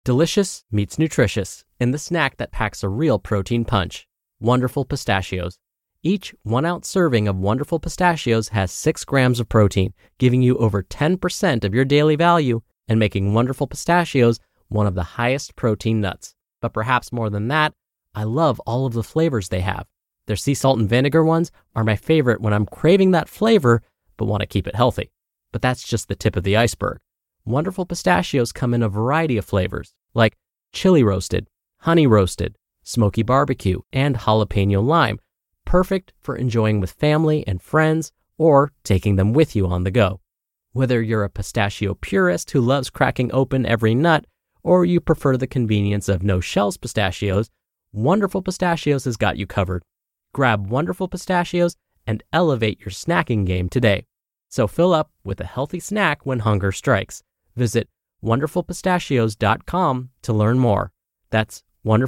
Delicious meets nutritious in the snack that packs a real protein punch. Wonderful Pistachios. Each 1-ounce serving of Wonderful Pistachios has 6 grams of protein, giving you over 10% of your daily value and making Wonderful Pistachios one of the highest protein nuts. But perhaps more than that, I love all of the flavors they have. Their sea salt and vinegar ones are my favorite when I'm craving that flavor but want to keep it healthy. But that's just the tip of the iceberg. Wonderful Pistachios come in a variety of flavors, like chili roasted, honey roasted, smoky barbecue, and jalapeno lime, perfect for enjoying with family and friends or taking them with you on the go. Whether you're a pistachio purist who loves cracking open every nut, or you prefer the convenience of no-shells pistachios, Wonderful Pistachios has got you covered. Grab Wonderful Pistachios and elevate your snacking game today. So fill up with a healthy snack when hunger strikes. Visit wonderfulpistachios.com to learn more. That's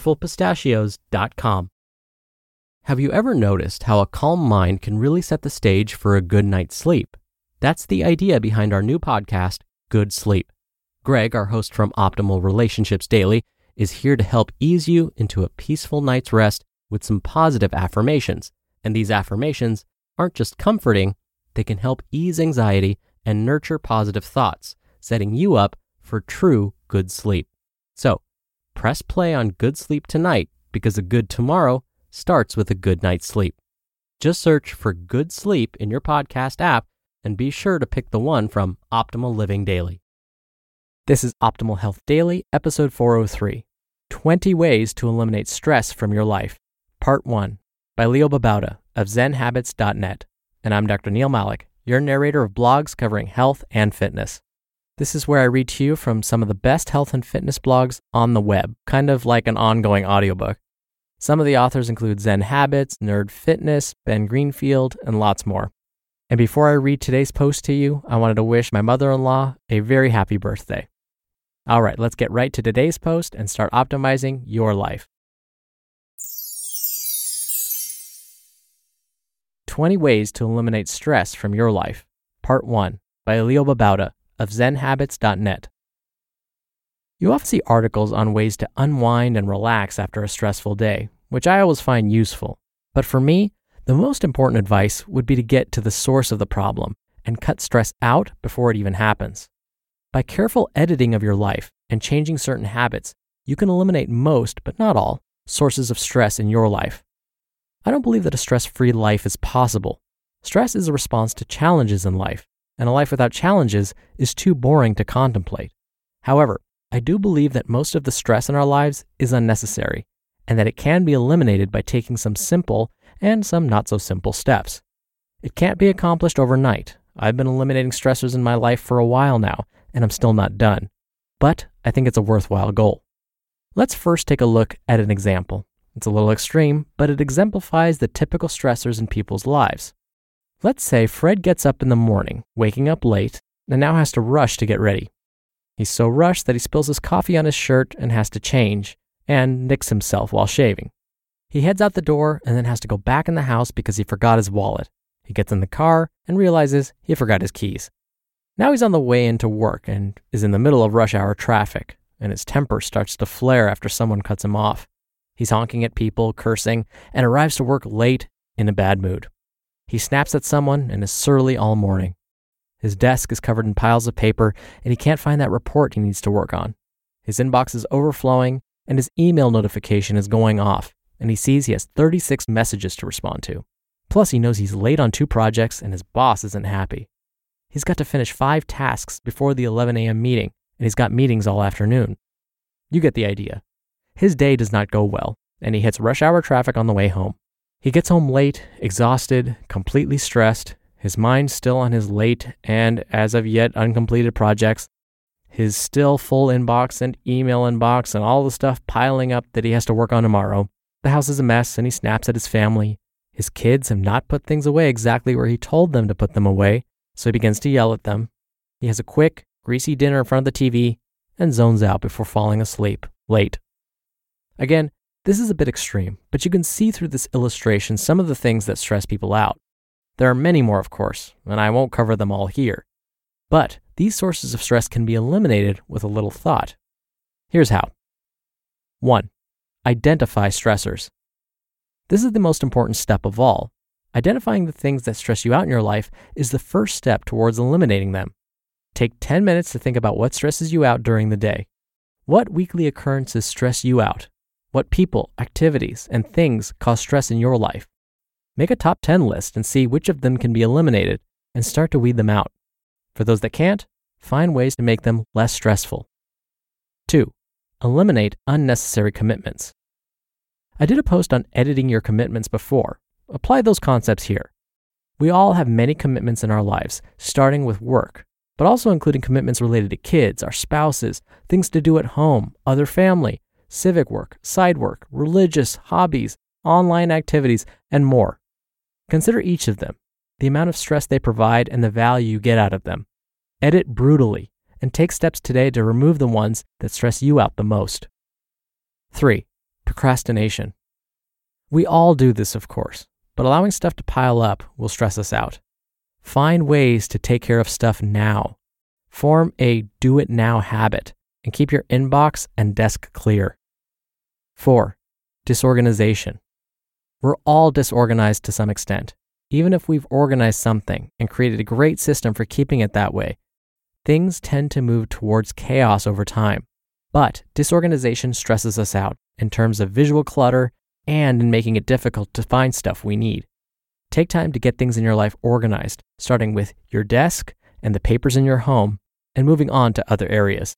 wonderfulpistachios.com. Have you ever noticed how a calm mind can really set the stage for a good night's sleep? That's the idea behind our new podcast, Good Sleep. Greg, our host from Optimal Relationships Daily, is here to help ease you into a peaceful night's rest with some positive affirmations. And these affirmations aren't just comforting, they can help ease anxiety and nurture positive thoughts, setting you up for true good sleep. So, press play on Good Sleep tonight because a good tomorrow starts with a good night's sleep. Just search for Good Sleep in your podcast app and be sure to pick the one from Optimal Living Daily. This is Optimal Health Daily, episode 403, 20 Ways to Eliminate Stress from Your Life, Part 1, by Leo Babauta of ZenHabits.net. And I'm Dr. Neil Malik, your narrator of blogs covering health and fitness. This is where I read to you from some of the best health and fitness blogs on the web, kind of like an ongoing audiobook. Some of the authors include Zen Habits, Nerd Fitness, Ben Greenfield, and lots more. And before I read today's post to you, I wanted to wish my mother-in-law a very happy birthday. All right, let's get right to today's post and start optimizing your life. 20 Ways to Eliminate Stress from Your Life, Part 1, by Leo Babauta of ZenHabits.net. You often see articles on ways to unwind and relax after a stressful day, which I always find useful. But for me, the most important advice would be to get to the source of the problem and cut stress out before it even happens. By careful editing of your life and changing certain habits, you can eliminate most, but not all, sources of stress in your life. I don't believe that a stress-free life is possible. Stress is a response to challenges in life, and a life without challenges is too boring to contemplate. However, I do believe that most of the stress in our lives is unnecessary, and that it can be eliminated by taking some simple and some not-so-simple steps. It can't be accomplished overnight. I've been eliminating stressors in my life for a while now, and I'm still not done. But I think it's a worthwhile goal. Let's first take a look at an example. It's a little extreme, but it exemplifies the typical stressors in people's lives. Let's say Fred gets up in the morning, waking up late, and now has to rush to get ready. He's so rushed that he spills his coffee on his shirt and has to change, and nicks himself while shaving. He heads out the door and then has to go back in the house because he forgot his wallet. He gets in the car and realizes he forgot his keys. Now he's on the way into work and is in the middle of rush hour traffic, and his temper starts to flare after someone cuts him off. He's honking at people, cursing, and arrives to work late in a bad mood. He snaps at someone and is surly all morning. His desk is covered in piles of paper, and he can't find that report he needs to work on. His inbox is overflowing, and his email notification is going off, and he sees he has 36 messages to respond to. Plus, he knows he's late on 2 projects, and his boss isn't happy. He's got to finish 5 tasks before the 11 a.m. meeting, and he's got meetings all afternoon. You get the idea. His day does not go well, and he hits rush hour traffic on the way home. He gets home late, exhausted, completely stressed, his mind still on his late and, as of yet, uncompleted projects, his still full inbox and email inbox and all the stuff piling up that he has to work on tomorrow. The house is a mess, and he snaps at his family. His kids have not put things away exactly where he told them to put them away, so he begins to yell at them. He has a quick, greasy dinner in front of the TV and zones out before falling asleep, late. Again, this is a bit extreme, but you can see through this illustration some of the things that stress people out. There are many more, of course, and I won't cover them all here. But these sources of stress can be eliminated with a little thought. Here's how. 1. Identify stressors. This is the most important step of all. Identifying the things that stress you out in your life is the first step towards eliminating them. Take 10 minutes to think about what stresses you out during the day. What weekly occurrences stress you out? What people, activities, and things cause stress in your life? Make a top 10 list and see which of them can be eliminated and start to weed them out. For those that can't, find ways to make them less stressful. 2. Eliminate unnecessary commitments. I did a post on editing your commitments before. Apply those concepts here. We all have many commitments in our lives, starting with work, but also including commitments related to kids, our spouses, things to do at home, other family, civic work, side work, religious, hobbies, online activities, and more. Consider each of them, the amount of stress they provide, and the value you get out of them. Edit brutally, and take steps today to remove the ones that stress you out the most. 3. Procrastination. We all do this, of course, but allowing stuff to pile up will stress us out. Find ways to take care of stuff now. Form a do-it-now habit and keep your inbox and desk clear. 4. Disorganization. We're all disorganized to some extent. Even if we've organized something and created a great system for keeping it that way, things tend to move towards chaos over time. But disorganization stresses us out in terms of visual clutter and in making it difficult to find stuff we need. Take time to get things in your life organized, starting with your desk and the papers in your home, and moving on to other areas.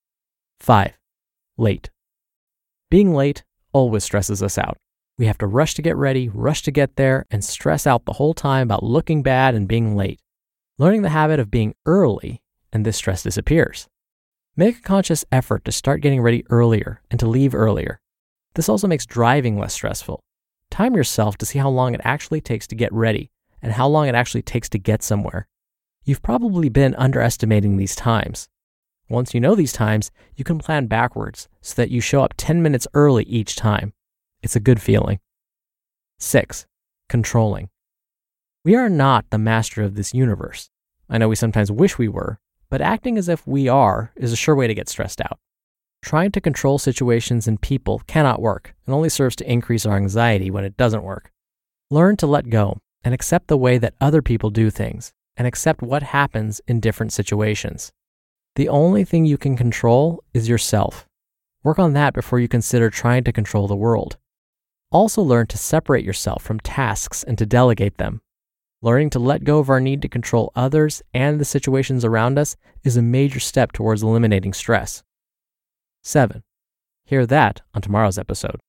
5. Late. Being late always stresses us out. We have to rush to get ready, rush to get there, and stress out the whole time about looking bad and being late. Learning the habit of being early, and this stress disappears. Make a conscious effort to start getting ready earlier and to leave earlier. This also makes driving less stressful. Time yourself to see how long it actually takes to get ready and how long it actually takes to get somewhere. You've probably been underestimating these times. Once you know these times, you can plan backwards so that you show up 10 minutes early each time. It's a good feeling. 6. Controlling. We are not the master of this universe. I know we sometimes wish we were, but acting as if we are is a sure way to get stressed out. Trying to control situations and people cannot work and only serves to increase our anxiety when it doesn't work. Learn to let go and accept the way that other people do things and accept what happens in different situations. The only thing you can control is yourself. Work on that before you consider trying to control the world. Also learn to separate yourself from tasks and to delegate them. Learning to let go of our need to control others and the situations around us is a major step towards eliminating stress. 7. Hear that on tomorrow's episode.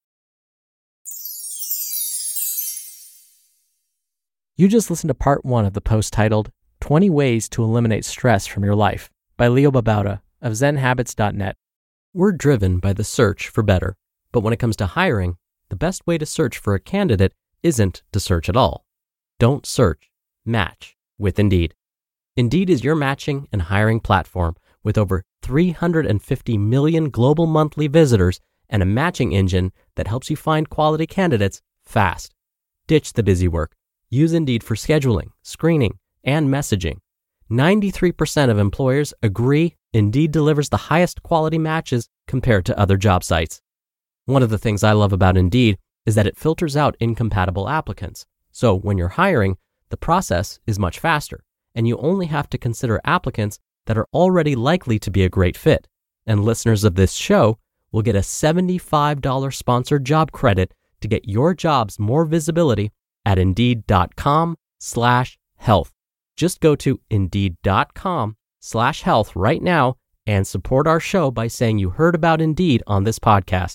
You just listened to part 1 of the post titled 20 Ways to Eliminate Stress from Your Life by Leo Babauta of ZenHabits.net. We're driven by the search for better, but when it comes to hiring, the best way to search for a candidate isn't to search at all. Don't search, match with Indeed. Indeed is your matching and hiring platform with over 350 million global monthly visitors and a matching engine that helps you find quality candidates fast. Ditch the busy work. Use Indeed for scheduling, screening, and messaging. 93% of employers agree Indeed delivers the highest quality matches compared to other job sites. One of the things I love about Indeed is that it filters out incompatible applicants. So when you're hiring, the process is much faster, and you only have to consider applicants that are already likely to be a great fit. And listeners of this show will get a $75 sponsored job credit to get your jobs more visibility at Indeed.com/health. Just go to Indeed.com/health right now and support our show by saying you heard about Indeed on this podcast.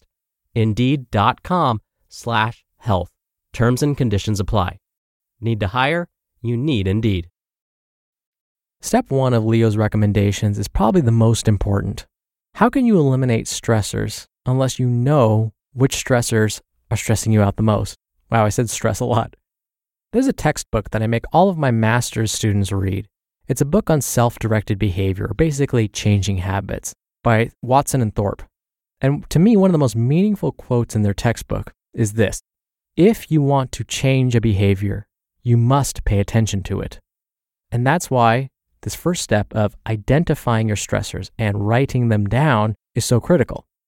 Indeed.com/health. Terms and conditions apply. Need to hire? You need Indeed. Step 1 of Leo's recommendations is probably the most important. How can you eliminate stressors unless you know which stressors are stressing you out the most? Wow, I said stress a lot. There's a textbook that I make all of my master's students read. It's a book on self-directed behavior, or basically changing habits, by Watson and Thorpe. And to me, one of the most meaningful quotes in their textbook is this: if you want to change a behavior, you must pay attention to it. And that's why this first step of identifying your stressors and writing them down is so critical.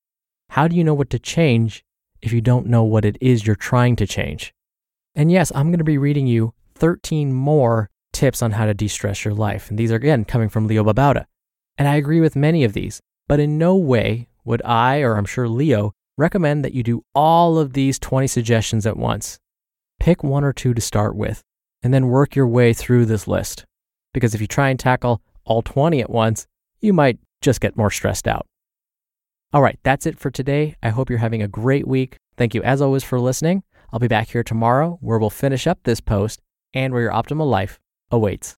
how do you know what to change if you don't know what it is you're trying to change? And yes, I'm going to be reading you 13 more tips on how to de-stress your life. And these are, again, coming from Leo Babauta. And I agree with many of these, but in no way would I, or I'm sure Leo, recommend that you do all of these 20 suggestions at once. Pick one or two to start with, and then work your way through this list. Because if you try and tackle all 20 at once, you might just get more stressed out. All right, that's it for today. I hope you're having a great week. Thank you as always for listening. I'll be back here tomorrow where we'll finish up this post and where your optimal life awaits.